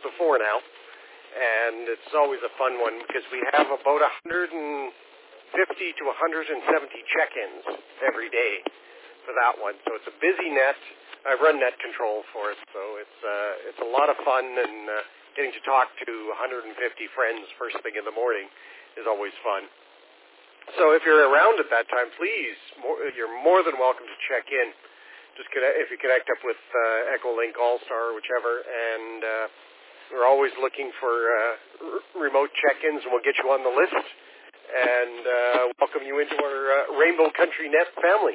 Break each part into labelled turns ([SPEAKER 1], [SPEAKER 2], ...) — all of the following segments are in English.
[SPEAKER 1] to 4 now, and it's always a fun one because we have about 150 to 170 check-ins every day for that one. So it's a busy net. I run net control for it, so it's a lot of fun, and getting to talk to 150 friends first thing in the morning is always fun. So if you're around at that time, please, you're more than welcome to check in. Just if you connect up with Echolink All-Star or whichever, and we're always looking for remote check-ins, and we'll get you on the list and welcome you into our Rainbow Country Net family.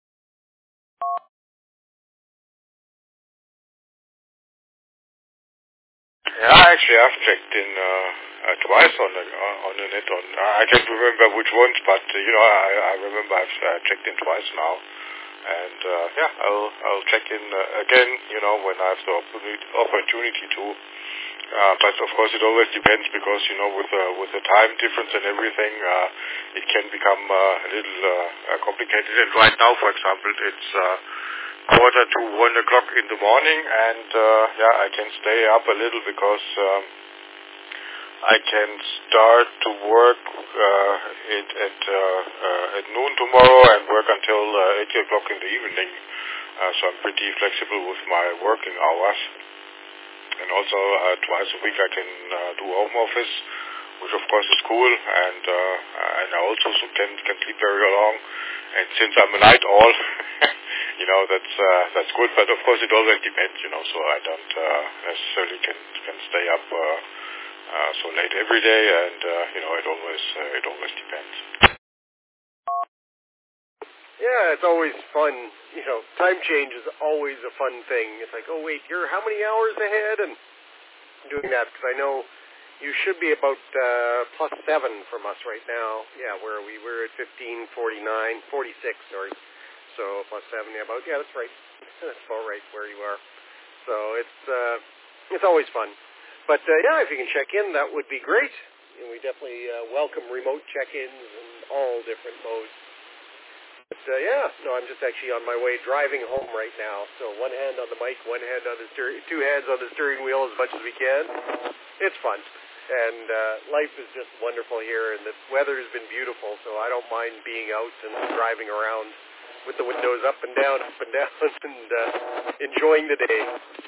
[SPEAKER 2] Yeah, actually, I've checked in twice on the net. I can't remember which ones, but I remember I've checked in twice now. And I'll check in again, when I have the opportunity to. But of course, it always depends because with the time difference and everything, it can become a little complicated. And right now, for example, it's 1:45 in the morning, and I can stay up a little because I can start to work at noon tomorrow and work until 8:00 in the evening. So I'm pretty flexible with my working hours. And also twice a week I can do home office, which of course is cool. And I also can sleep very long. And since I'm a night owl, that's good. But of course it always depends, so I don't necessarily can stay up so late every day, and it always depends.
[SPEAKER 1] Yeah, it's always fun. Time change is always a fun thing. It's like, oh wait, you're how many hours ahead? And doing that because I know you should be about +7 from us right now. Yeah, where are we? We're at 46. Sorry. So +7, that's right. That's about right where you are. So it's always fun. But if you can check in, that would be great. And we definitely welcome remote check-ins in all different modes. But I'm just actually on my way driving home right now. So one hand on the mic, one hand on the two hands on the steering wheel as much as we can. It's fun. And life is just wonderful here, and the weather has been beautiful, so I don't mind being out and driving around with the windows up and down, and enjoying the day.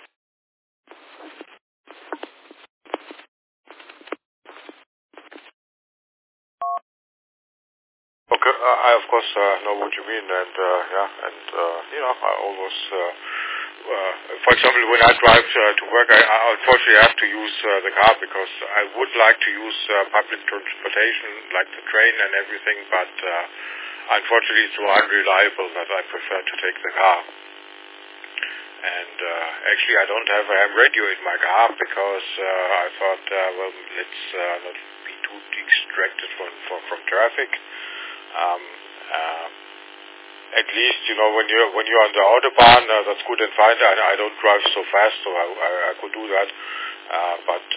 [SPEAKER 2] Okay, I of course know what you mean, and I always, for example, when I drive to work, I unfortunately have to use the car because I would like to use public transportation, like the train and everything, but unfortunately it's so unreliable that I prefer to take the car. And actually, I don't have a ham radio in my car because I thought, let's not be too distracted from traffic. At least, when you're on the autobahn, that's good and fine. I don't drive so fast, so I could do that. But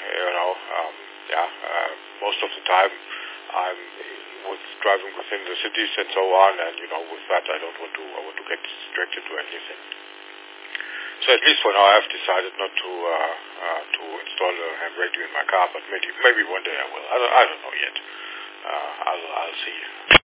[SPEAKER 2] most of the time I'm driving within the cities and so on, and with that I want to get distracted to anything. So at least for now, I've decided not to install a ham radio in my car, but maybe one day I will. I don't know yet. I'll see.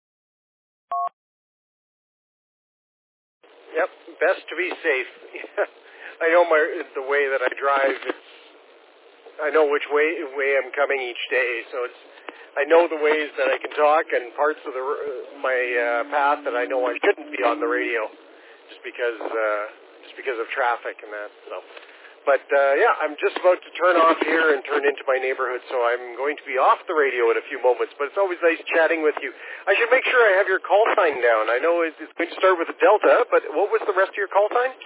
[SPEAKER 1] Yep, best to be safe. I know the way that I drive. I know which way I'm coming each day, so I know the ways that I can talk and parts of my path that I know I shouldn't be on the radio, just because of traffic and that. So, but I'm just about to turn off here and turn into my neighborhood, so I'm going to be off the radio in a few moments. But it's always nice chatting with you. I should make sure I have your call sign down. I know it's going to start with a Delta, but what was the rest of your call sign?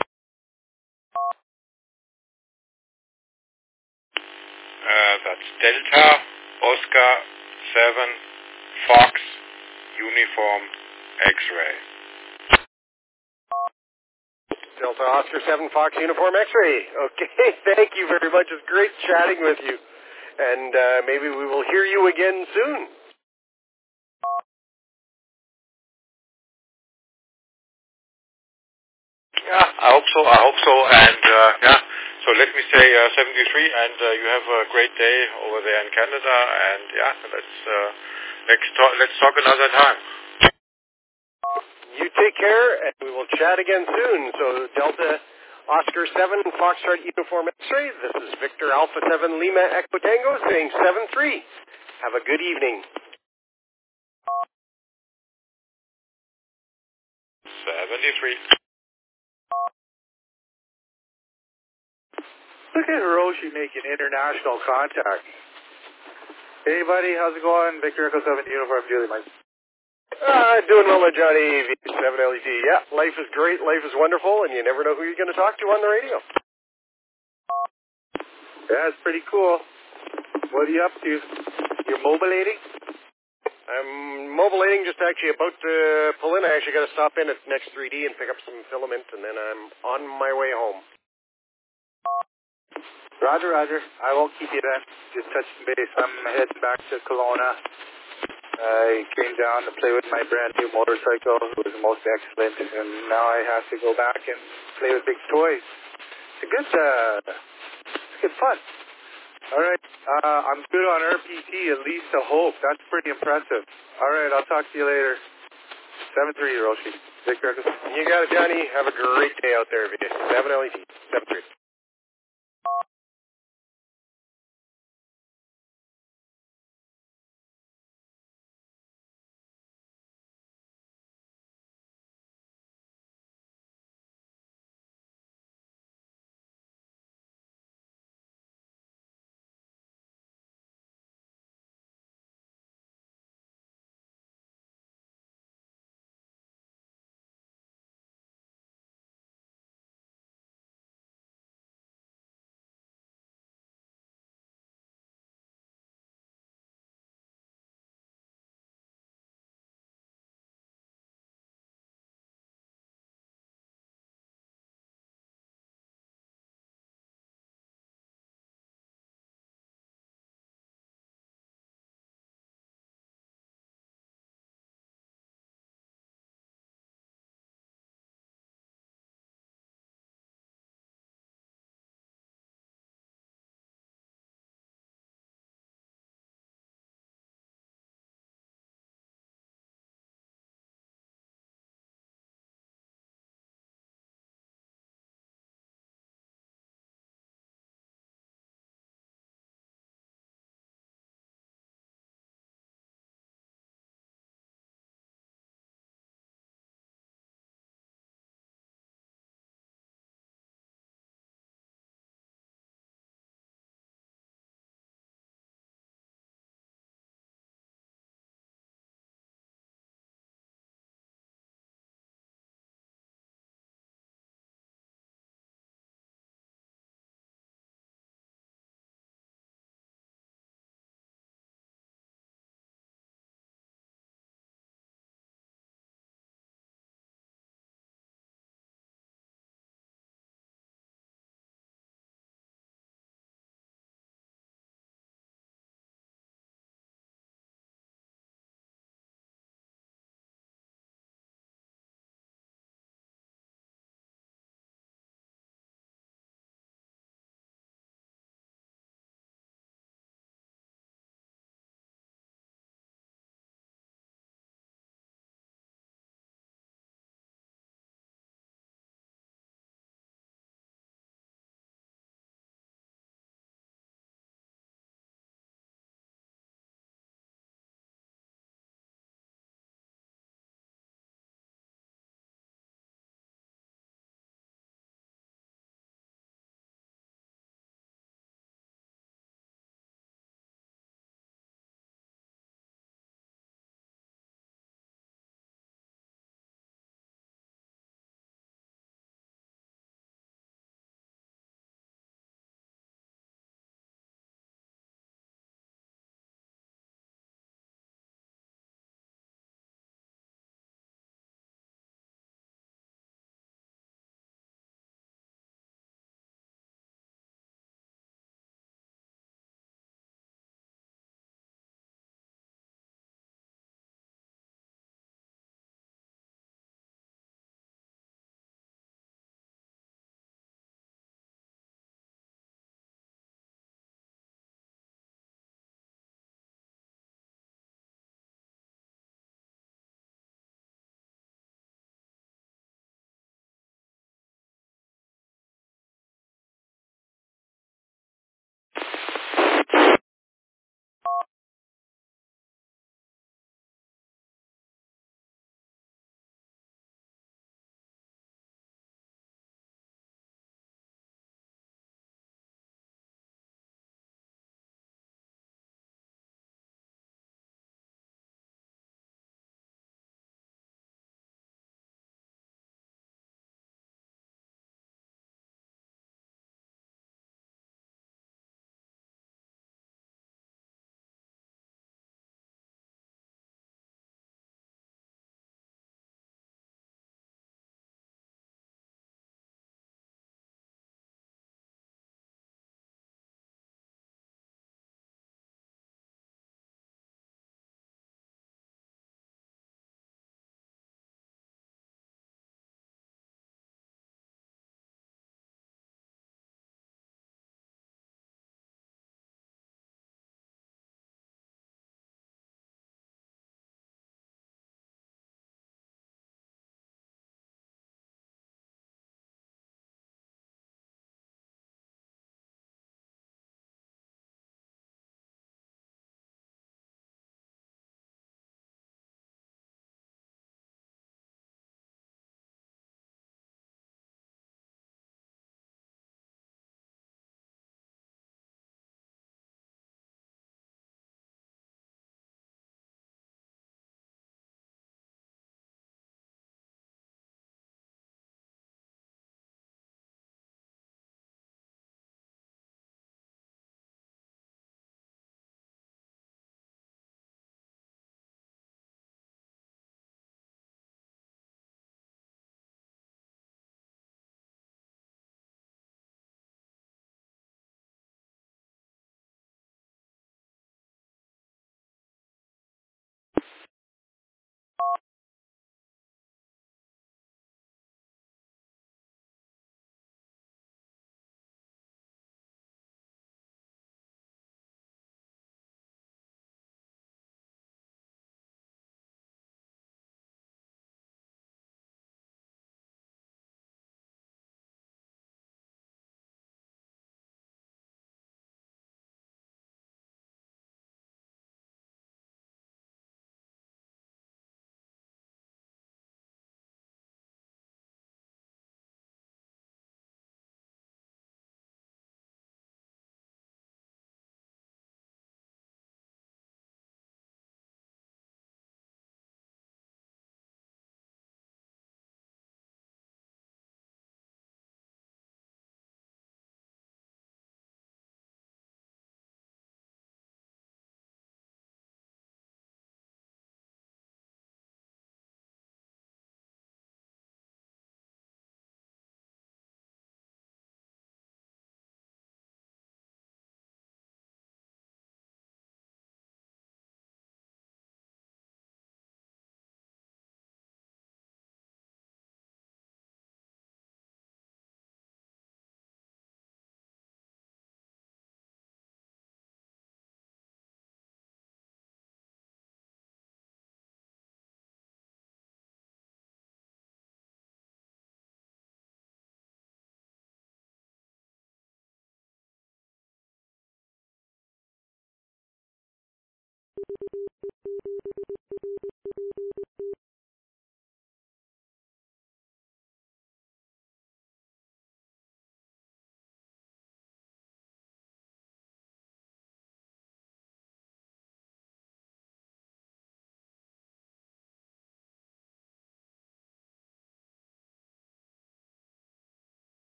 [SPEAKER 2] That's Delta Oscar 7 Fox Uniform X-Ray.
[SPEAKER 1] Delta Oscar 7 Fox Uniform X-Ray. Okay, thank you very much. It's great chatting with you. And maybe we will hear you again soon.
[SPEAKER 2] Yeah, I hope so. And So let me say 73, and you have a great day over there in Canada. And yeah, let's talk another time.
[SPEAKER 1] You take care, and we will chat again soon. So Delta Oscar 7 Foxtrot Uniform X-ray. This is Victor Alpha 7 Lima Echo Tango saying 7-3. Have a good evening.
[SPEAKER 2] 73.
[SPEAKER 3] Look at Hiroshi making international contact. Hey, buddy, how's it going? Victor Echo 7 Uniform Julie Mike.
[SPEAKER 1] Doing well, my Johnny. V7LED. Yeah, life is great. Life is wonderful, and you never know who you're going to talk to on the radio.
[SPEAKER 3] Yeah, it's pretty cool. What are you up to? You're mobilating?
[SPEAKER 1] I'm mobilating, just actually about to pull in. I actually got to stop in at Next 3D and pick up some filament, and then I'm on my way home.
[SPEAKER 3] Roger, Roger. I won't keep you then. Just touching base. I'm heading back to Kelowna. I came down to play with my brand new motorcycle. It was most excellent, and now I have to go back and play with big toys. It's good fun. All right. I'm good on RPT, at least I hope. That's pretty impressive. All right. I'll talk to you later. 7-3, Hiroshi. Victor Echo.
[SPEAKER 1] You got it, Johnny. Have a great day out there, 7 LED. 7-3.